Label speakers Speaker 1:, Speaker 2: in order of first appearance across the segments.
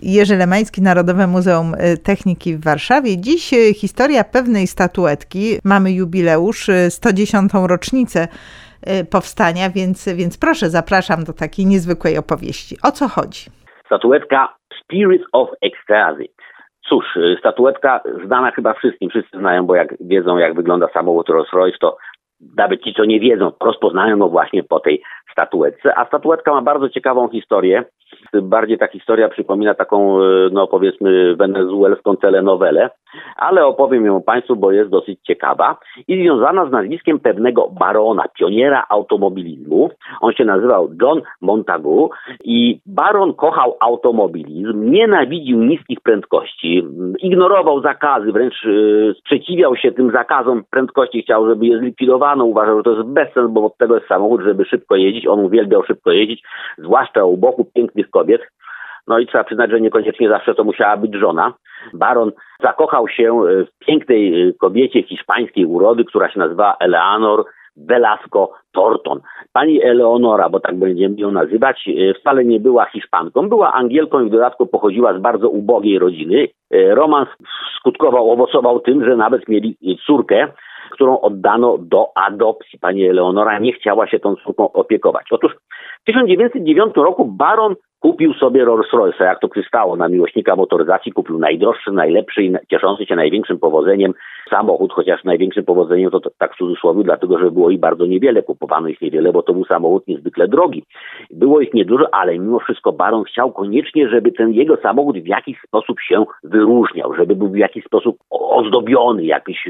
Speaker 1: Jerzy Lemański, Narodowe Muzeum Techniki w Warszawie. Dziś historia pewnej statuetki. Mamy jubileusz, 110. rocznicę powstania, więc proszę, zapraszam do takiej niezwykłej opowieści. O co chodzi?
Speaker 2: Statuetka Spirit of Ecstasy. Cóż, statuetka znana chyba wszystkim, wszyscy znają, bo jak wiedzą, jak wygląda samochód Rolls-Royce, to nawet ci, co nie wiedzą, rozpoznają go właśnie po tej statuetce. A statuetka ma bardzo ciekawą historię. Bardziej ta historia przypomina taką, no powiedzmy, wenezuelską telenowelę, ale opowiem ją Państwu, bo jest dosyć ciekawa i związana z nazwiskiem pewnego barona, pioniera automobilizmu. On się nazywał John Montagu i baron kochał automobilizm, nienawidził niskich prędkości, ignorował zakazy, wręcz sprzeciwiał się tym zakazom prędkości, chciał, żeby je zlikwidowano, uważał, że to jest bezsens, bo od tego jest samochód, żeby szybko jeździć. On uwielbiał szybko jeździć, zwłaszcza u boku pięknych kobiet. No i trzeba przyznać, że niekoniecznie zawsze to musiała być żona. Baron zakochał się w pięknej kobiecie hiszpańskiej urody, która się nazywa Eleanor Velasco Thornton. Pani Eleonora, bo tak będziemy ją nazywać, wcale nie była Hiszpanką, była Angielką i w dodatku pochodziła z bardzo ubogiej rodziny. Romans owocował tym, że nawet mieli córkę, którą oddano do adopcji. Pani Eleonora nie chciała się tą córką opiekować. Otóż w 1909 roku baron kupił sobie Rolls-Royce'a, jak to przystało na miłośnika motoryzacji, kupił najdroższy, najlepszy i cieszący się największym powodzeniem samochód, chociaż największym powodzeniem to tak w cudzysłowie, dlatego że było ich bardzo niewiele, kupowano ich niewiele, bo to był samochód niezwykle drogi. Było ich niedużo, ale mimo wszystko baron chciał koniecznie, żeby ten jego samochód w jakiś sposób się wyróżniał, żeby był w jakiś sposób ozdobiony,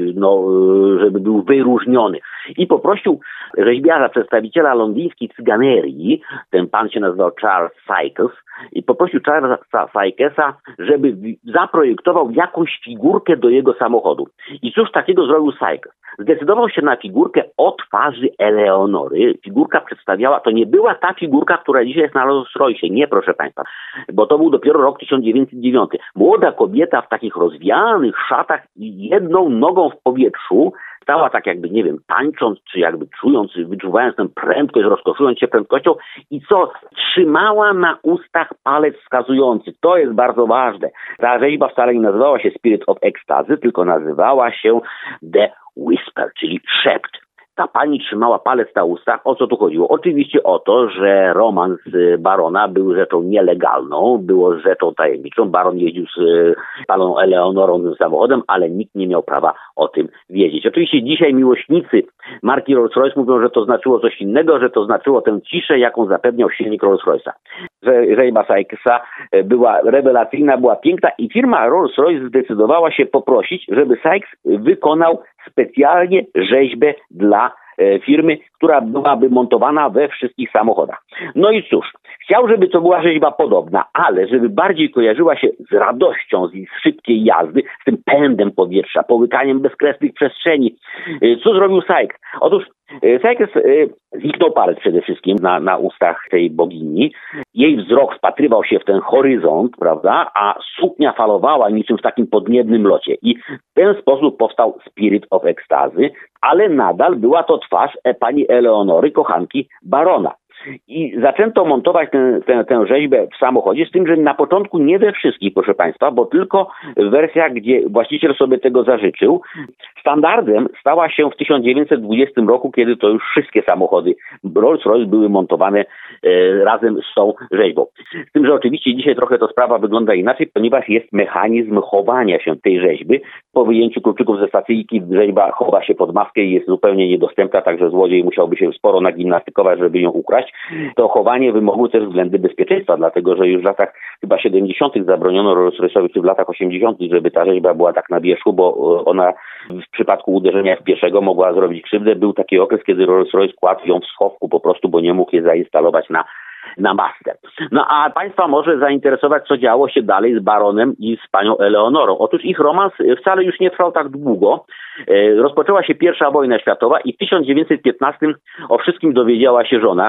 Speaker 2: żeby był wyróżniony. I poprosił rzeźbiarza, przedstawiciela londyńskiej cyganerii, ten pan się nazywał Charles Sykes, i poprosił Charlesa Sykesa, żeby zaprojektował jakąś figurkę do jego samochodu. I cóż takiego zrobił Sykes? Zdecydował się na figurkę o twarzy Eleonory. Figurka przedstawiała, to nie była ta figurka, która dzisiaj jest na Rolls-Royce. Nie, proszę Państwa, bo to był dopiero rok 1909. Młoda kobieta w takich rozwijanych szatach i jedną nogą w powietrzu stała tak jakby, nie wiem, tańcząc, czy jakby wyczuwając tę prędkość, rozkoszując się prędkością i co? Trzymała na ustach palec wskazujący. To jest bardzo ważne. Ta rzeźba wcale nie nazywała się Spirit of Ecstasy, tylko nazywała się The Whisper, czyli szept. Ta pani trzymała palec na ustach. O co tu chodziło? Oczywiście o to, że romans barona był rzeczą nielegalną, było rzeczą tajemniczą. Baron jeździł z paną Eleonorą samochodem, ale nikt nie miał prawa o tym wiedzieć. Oczywiście dzisiaj miłośnicy marki Rolls-Royce mówią, że to znaczyło coś innego, że to znaczyło tę ciszę, jaką zapewniał silnik Rolls-Royce'a. Rzeźba Sykesa była rewelacyjna, była piękna i firma Rolls-Royce zdecydowała się poprosić, żeby Sykes wykonał specjalnie rzeźbę dla firmy, która byłaby montowana we wszystkich samochodach. No i cóż, chciał, żeby to była rzeźba podobna, ale żeby bardziej kojarzyła się z radością, z szybkiej jazdy, z tym pędem powietrza, połykaniem bezkresnych przestrzeni. Co zrobił Sykes? Otóż Sykes zniknął palec przede wszystkim na ustach tej bogini. Jej wzrok wpatrywał się w ten horyzont, prawda, a suknia falowała niczym w takim podniebnym locie. I w ten sposób powstał Spirit of Ecstasy, ale nadal była to twarz pani Eleonory, kochanki barona. I zaczęto montować tę rzeźbę w samochodzie, z tym, że na początku nie we wszystkich, proszę Państwa, bo tylko w wersjach, gdzie właściciel sobie tego zażyczył. Standardem stała się w 1920 roku, kiedy to już wszystkie samochody Rolls-Royce były montowane razem z tą rzeźbą. Z tym, że oczywiście dzisiaj trochę to sprawa wygląda inaczej, ponieważ jest mechanizm chowania się tej rzeźby. Po wyjęciu kluczyków ze stacyjki rzeźba chowa się pod maskę i jest zupełnie niedostępna, także złodziej musiałby się sporo nagimnastykować, żeby ją ukraść. To chowanie wymogło też względy bezpieczeństwa, dlatego że już w latach chyba 70. zabroniono Rolls-Royce'owi, czy w latach 80., żeby ta rzeźba była tak na wierzchu, bo ona w przypadku uderzenia w pieszego mogła zrobić krzywdę. Był taki okres, kiedy Rolls-Royce kładł ją w schowku po prostu, bo nie mógł je zainstalować na masce. No a Państwa może zainteresować, co działo się dalej z baronem i z panią Eleonorą. Otóż ich romans wcale już nie trwał tak długo. Rozpoczęła się I wojna światowa i w 1915 o wszystkim dowiedziała się żona.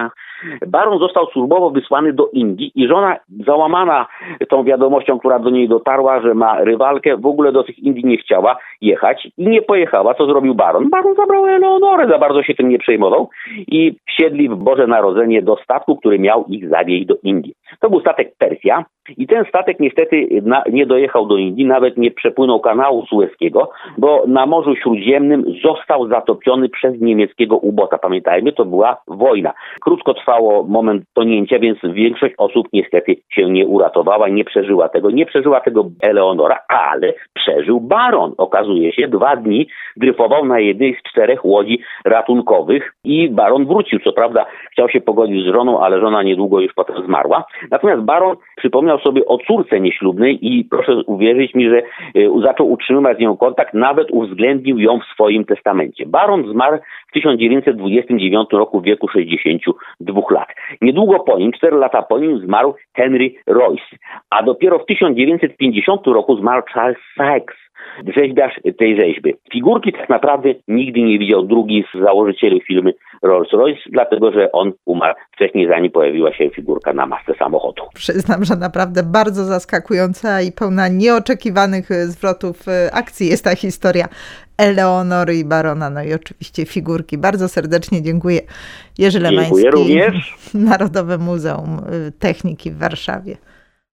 Speaker 2: Baron został służbowo wysłany do Indii i żona, załamana tą wiadomością, która do niej dotarła, że ma rywalkę, w ogóle do tych Indii nie chciała jechać i nie pojechała. Co zrobił baron? Baron zabrał Eleonorę, za bardzo się tym nie przejmował i wsiedli w Boże Narodzenie do statku, który miał ich zawieźć do Indii. To był statek Persja i ten statek niestety nie dojechał do Indii, nawet nie przepłynął kanału Sueskiego, bo na Morzu Śródziemnym został zatopiony przez niemieckiego ubota. Pamiętajmy, to była wojna. Krótko trwało moment tonięcia, więc większość osób niestety się nie uratowała, nie przeżyła tego. Nie przeżyła tego Eleonora, ale przeżył baron. Okazuje się, 2 dni dryfował na jednej z 4 łodzi ratunkowych i baron wrócił. Co prawda chciał się pogodzić z żoną, ale żona niedługo już potem zmarła. Natomiast baron przypomniał sobie o córce nieślubnej i proszę uwierzyć mi, że zaczął utrzymywać z nią kontakt, nawet uwzględnił ją w swoim testamencie. Baron zmarł w 1929 roku w wieku 62 lat. Niedługo po nim, 4 lata po nim, zmarł Henry Royce, a dopiero w 1950 roku zmarł Charles Sykes, rzeźbiarz tej rzeźby. Figurki tak naprawdę nigdy nie widział drugi z założycieli firmy Rolls-Royce, dlatego że on umarł wcześniej, zanim pojawiła się figurka na masce samochodu.
Speaker 1: Przyznam, że naprawdę bardzo zaskakująca i pełna nieoczekiwanych zwrotów akcji jest ta historia Eleonory i barona, no i oczywiście figurki. Bardzo serdecznie dziękuję. Jerzy Lemański,
Speaker 2: dziękuję również.
Speaker 1: Narodowe Muzeum Techniki w Warszawie.